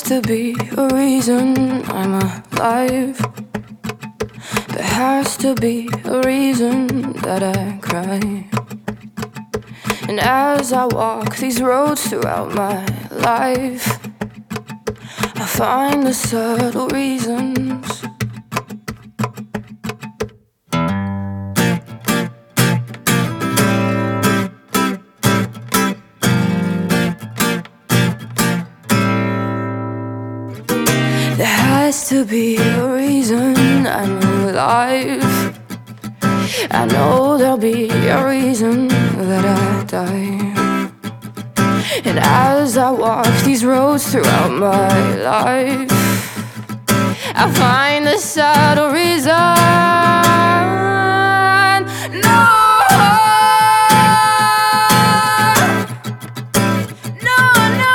to be a reason I'm alive. There has to be a reason that I cry. And as I walk these roads throughout my life, I find the subtle reasons. There has to be a reason I'm alive. I know there'll be a reason that I die. And as I walk these roads throughout my life, I find the subtle reason. No, no, no.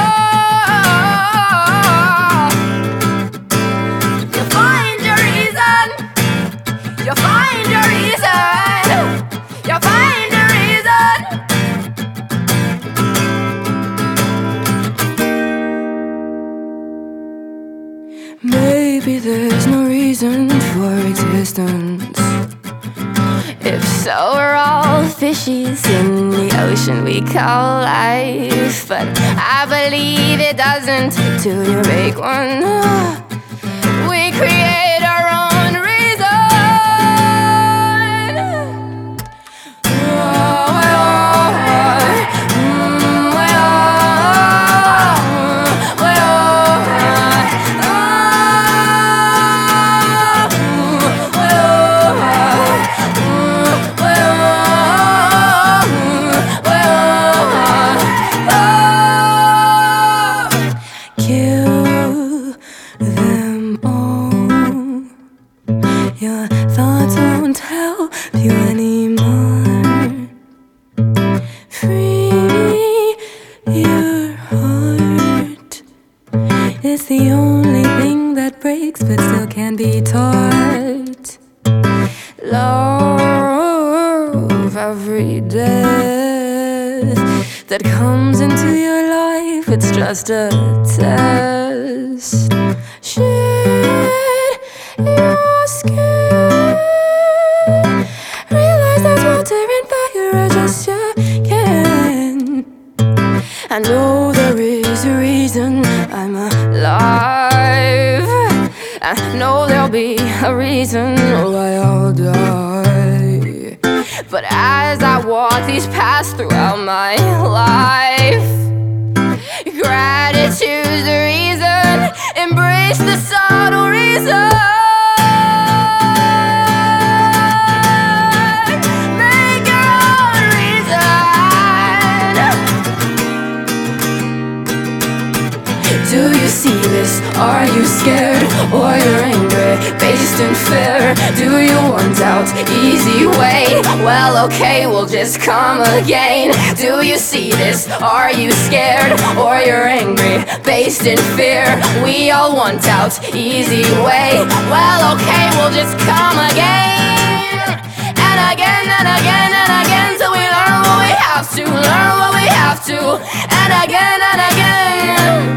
You find your reason. You find your reason. You find your reason. Maybe there's no reason for existence. If so, we're all fishes in the ocean we call life. But I believe it doesn't till you make one. We create our own reason. Kill them all. Your thoughts won't help you anymore. Free your heart. It's the only thing that breaks but still can be taught. Love every death that comes into your life. It's just a test. Shed your skin. Realize there's water and fire, I just can. I know there is a reason I'm alive. I know there'll be a reason why I'll die. But as I walk these paths throughout my life, gratitude's the reason. Embrace the subtle reason. Make your own reason. Do you see this? Are you scared? Or you're angry, based in fear? Do you want out? Easy way? Well, okay, we'll just come again. Do you see this? Are you scared? Or you're angry, based in fear? We all want out. Easy way? Well, okay, we'll just come again. And again, and again, and again, till we learn what we have to. Learn what we have to. And again, and again.